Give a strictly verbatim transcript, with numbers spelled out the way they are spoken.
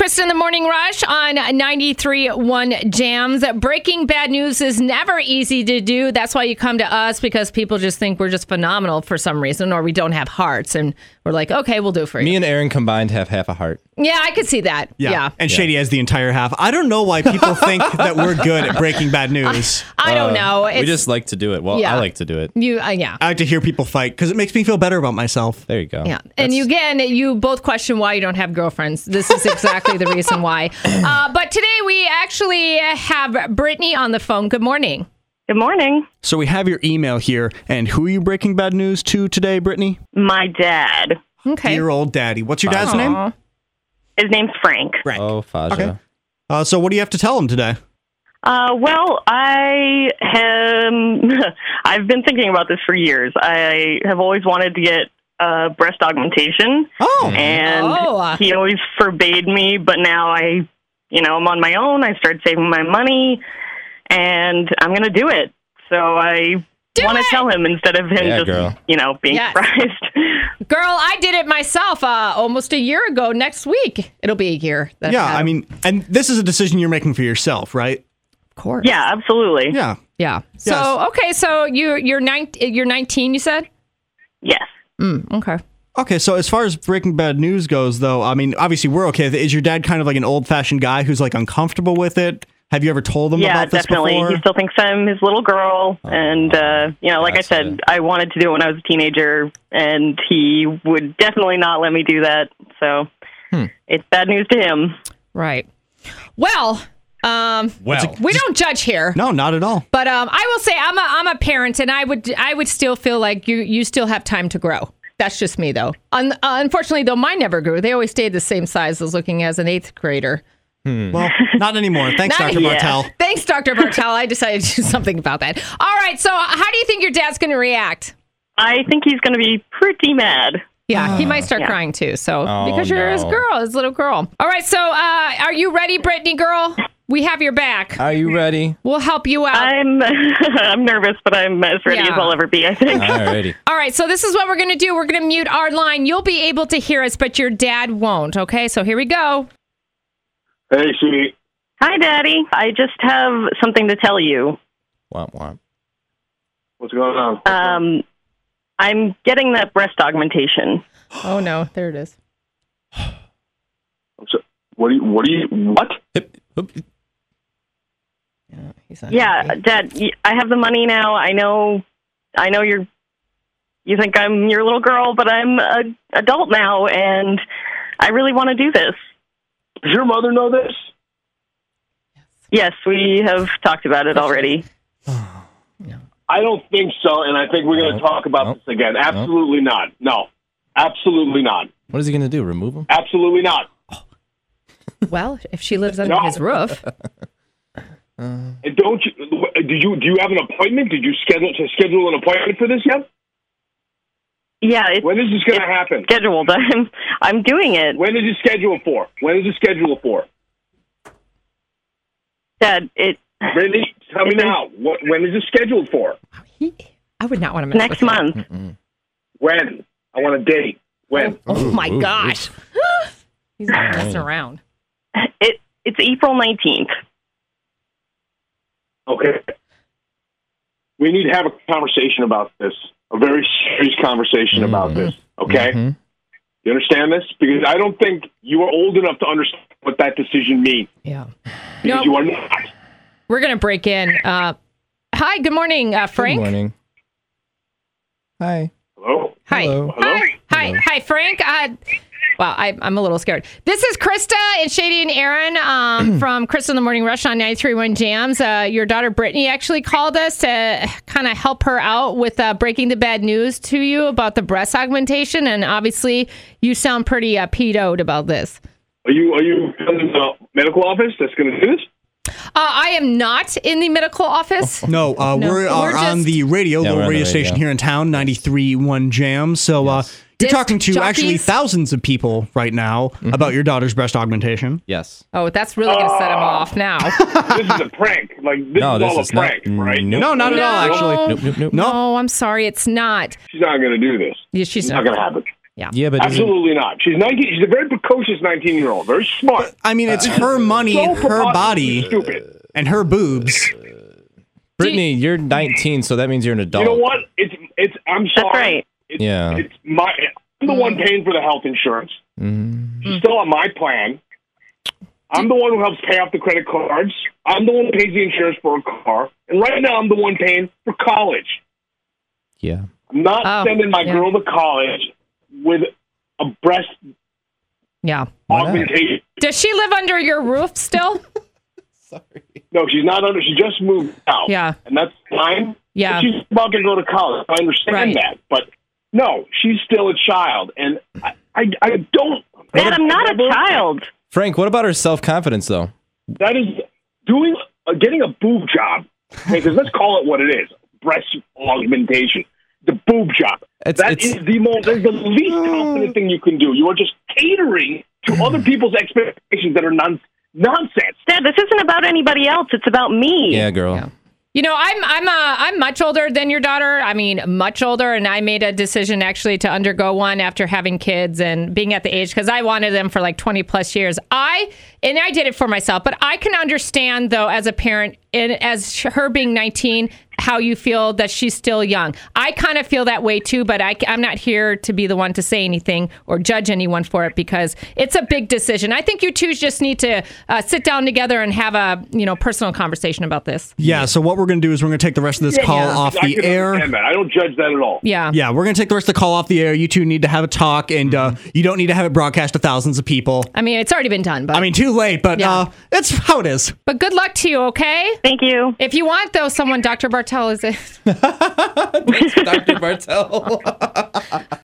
Krista in the Morning Rush on ninety-three point one Jams. Breaking bad news is never easy to do. That's why you come to us, because people just think we're just phenomenal for some reason, or we don't have hearts. And we're like, okay, we'll do it for you. Me and Aaron combined have half a heart. Yeah, I could see that. Yeah. yeah. And Shady has the entire half. I don't know why people think that we're good at breaking bad news. I, I don't uh, know. It's, we just like to do it. Well, yeah. I like to do it. You, uh, yeah. I like to hear people fight because it makes me feel better about myself. There you go. Yeah. That's... And you, again, you both question why you don't have girlfriends. This is exactly the reason why. Uh, but today we actually have Brittany on the phone. Good morning. Good morning. So we have your email here. And who are you breaking bad news to today, Brittany? My dad. Okay. Dear old daddy. What's your dad's Aww. name? His name's Frank. Frank. Oh, Faja. Okay. Uh, so what do you have to tell him today? Uh, well, I am, I've been thinking about this for years. I have always wanted to get uh, breast augmentation. Oh. And oh. he always forbade me, but now I, you know, I'm on my own. I started saving my money, and I'm going to do it. So I want to tell him instead of him yeah, just, girl. you know, being yes. surprised. Girl, I did it myself uh, almost a year ago. Next week, it'll be a year. That yeah, I mean, and this is a decision you're making for yourself, right? Of course. Yeah, absolutely. Yeah. Yeah. So, yes. okay, so you, you're, nine, you're nineteen, you said? Yes. Mm, okay. Okay, so as far as Breaking Bad news goes, though, I mean, obviously we're okay with it. Is your dad kind of like an old-fashioned guy who's like uncomfortable with it? Have you ever told him yeah, about this definitely. before? He still thinks I'm his little girl. Oh, and, uh, you know, like I said, it. I wanted to do it when I was a teenager, and he would definitely not let me do that. So hmm. it's bad news to him. Right. Well, um, well, we don't judge here. No, not at all. But um, I will say I'm a I'm a parent, and I would I would still feel like you you still have time to grow. That's just me, though. Un- uh, unfortunately, though, mine never grew. They always stayed the same size as looking as an eighth grader. Hmm. Well, not anymore. Thanks, Not Doctor yet. Bartel. Thanks, Doctor Bartel. I decided to do something about that. All right, so how do you think your dad's going to react? I think he's going to be pretty mad. Yeah, he might start Yeah. crying, too, so Oh, because you're no. his girl, his little girl. All right, so uh, are you ready, Brittany girl? We have your back. Are you ready? We'll help you out. I'm I'm nervous, but I'm as ready Yeah. as I'll ever be, I think. Alrighty. All right, so this is what we're going to do. We're going to mute our line. You'll be able to hear us, but your dad won't, okay? So here we go. Hey, sweetie. Hi, Daddy. I just have something to tell you. Womp womp. What's going on? Um, I'm getting that breast augmentation. Oh, no. There it is. So, what do you, what do you, what? Hip, hip. Yeah, he's not Yeah, happy. Dad, y- I have the money now. I know, I know you're, you think I'm your little girl, but I'm an adult now, and I really want to do this. Does your mother know this? Yes, we have talked about it already. I don't think so, and I think we're going to No. talk about No. this again. Absolutely not. No. Absolutely not. What is he going to do? Remove him? Absolutely not. Well, if she lives under No. his roof. And don't you, do you, do you have an appointment? Did you schedule to schedule an appointment for this yet? Yeah, it's When is this going to happen? scheduled. I'm, I'm doing it. When is it scheduled for? When is it scheduled for? Dad, it Brittany, tell me It's in- now. What, when is it scheduled for? He, I would not want to mess next with him. month. Mm-mm. When? I want a date. When? Oh, my Ooh, ooh, gosh. He's not messing around. It it's April nineteenth. Okay. We need to have a conversation about this. A very serious conversation Mhm. about this. Okay? Mhm. You understand this? Because I don't think you are old enough to understand what that decision means. Yeah. Because No, you are not. we're going to break in. Uh, hi, good morning, uh, Frank. Good morning. Hi. Hello? Hi. Hello. Hello? Hi. Hi. Hello. Hi, Frank. Uh, well, I, I'm a little scared. This is Krista and Shady and Aaron um, from Krista in the Morning Rush on ninety-three point one Jams. Uh, your daughter Brittany actually called us to kind of help her out with uh, breaking the bad news to you about the breast augmentation. And obviously, you sound pretty uh, peed-oed about this. Are you are you in the medical office that's going to do this? Uh, I am not in the medical office. No, uh, No, we're, we're uh, on just- the radio, Yeah, we're little on the radio station radio. here in town, ninety-three point one Jam. So uh, you're Disc talking to actually jockeys? thousands of people right now about your daughter's breast augmentation. Yes. Oh, that's really going to set him off now. This is a prank. Like, this No, is this all is a prank, not. right? Nope. No, not at all, No. actually. Nope, nope, nope. No. No, I'm sorry, it's not. She's not going to do this. Yeah, she's It's not going to happen. Yeah. Yeah, but isn't- Absolutely not. She's nineteen. She's a very precocious nineteen-year-old. Very smart. I mean, it's her money, So her preposterously body, Stupid. and her boobs. Brittany, you're nineteen, so that means you're an adult. You know what? It's it's. I'm sorry. That's right. It's, Yeah. It's my. I'm the one paying for the health insurance. Mm. She's still on my plan. I'm the one who helps pay off the credit cards. I'm the one who pays the insurance for a car. And right now, I'm the one paying for college. Yeah. I'm not Oh, sending my yeah. girl to college with a breast Yeah. Why not? augmentation. Does she live under your roof still? No, she's not under. She just moved out. Yeah. And that's fine. Yeah. But she's about to go to college. I understand Right. that. But no, she's still a child. And I, I, I don't. Dad, I'm not a child. Frank, what about her self-confidence, though? That is doing, uh, getting a boob job. Because let's call it what it is: breast augmentation. The boob job. It's- That it's- is the most. That's the least confident thing you can do. You are just catering to other people's expectations that are non nonsense. Dad, this isn't about anybody else. It's about me. Yeah, girl. Yeah. You know, I'm I'm uh, I'm much older than your daughter. I mean, much older, and I made a decision actually to undergo one after having kids and being at the age because I wanted them for like twenty plus years. I and I did it for myself, but I can understand though as a parent, and as her being nineteen, how you feel that she's still young. I kind of feel that way too, but I, I'm not here to be the one to say anything or judge anyone for it because it's a big decision. I think you two just need to uh, sit down together and have a you know personal conversation about this. Yeah, so what we're going to do is we're going to take the rest of this call Yeah. off I the can air. understand that. I don't judge that at all. Yeah. Yeah, we're going to take the rest of the call off the air. You two need to have a talk, and uh, you don't need to have it broadcast to thousands of people. I mean, it's already been done, but I mean, too late, but Yeah. uh, it's how it is. but good luck to you, okay? Thank you. If you want, though, someone, Doctor Bartel is it. Doctor Bartel.